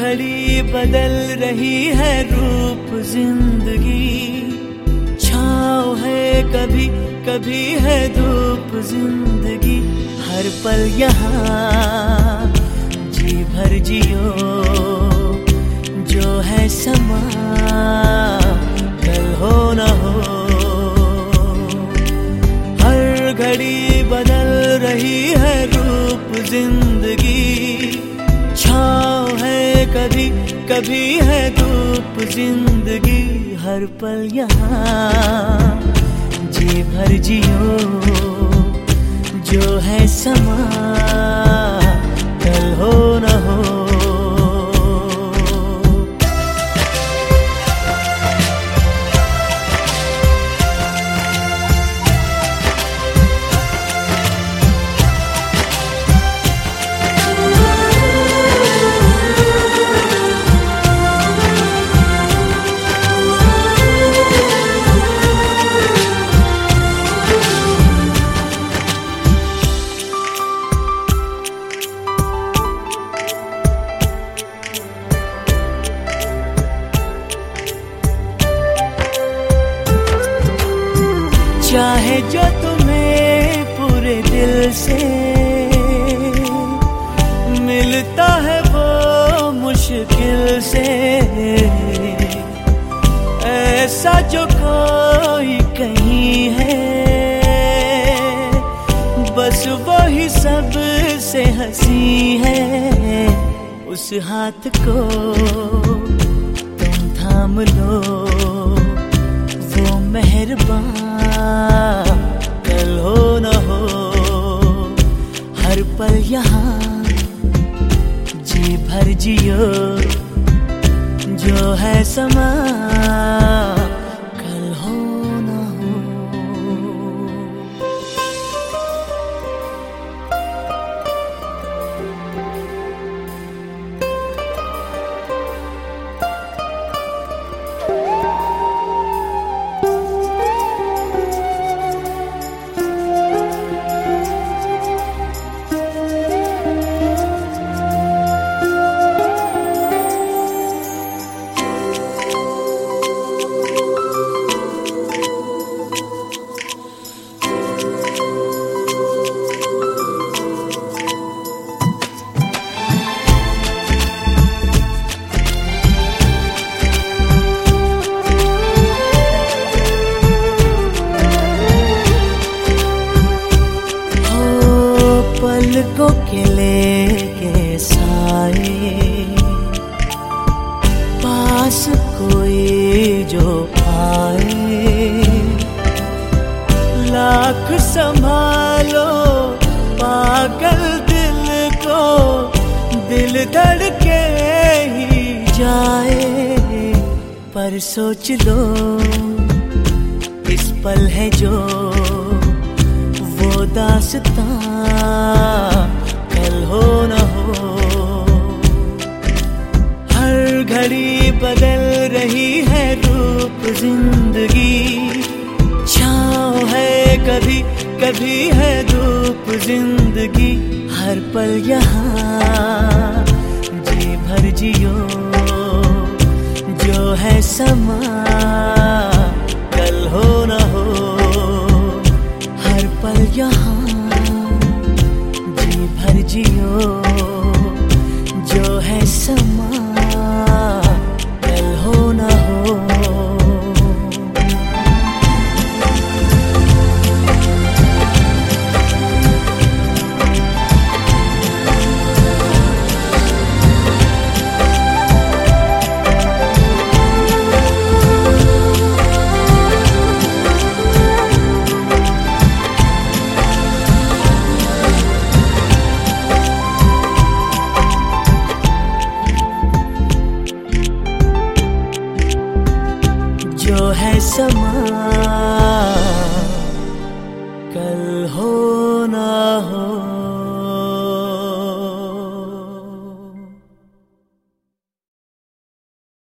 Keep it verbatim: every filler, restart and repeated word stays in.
घड़ी बदल रही है रूप जिंदगी, छाँव है कभी कभी है धूप जिंदगी। हर पल यहाँ जी भर जियो, जो है समा कल हो न हो। हर घड़ी बदल रही है रूप जिंदगी, छाँव है कभी कभी है धूप जिंदगी। हर पल यहाँ जी भर जियो, जो है समा कल हो न हो। चाहे जो तुम्हें पूरे दिल से मिलता है वो मुश्किल से, ऐसा जो कोई कहीं है बस वो ही सब से हंसी है। उस हाथ को तुम थाम लो, वो मेहरबान कल हो न हो। हर पल यहाँ जी भर जियो, जो है समा कल हो न हो। पलकों के लेके साए, पास कोई जो आए। लाख संभालो पागल दिल को, दिल धड़के ही जाए। पर सोच लो इस पल है जो वो दास्तां कल हो न हो। हर घड़ी बदल रही है रूप जिंदगी, छाँव है कभी कभी है धूप जिंदगी। हर पल यहाँ जी भर जियो, जो है समा कल हो न हो। हर पल यहाँ जी भर जियो, जो है समा कल हो न हो। जो है समा कल हो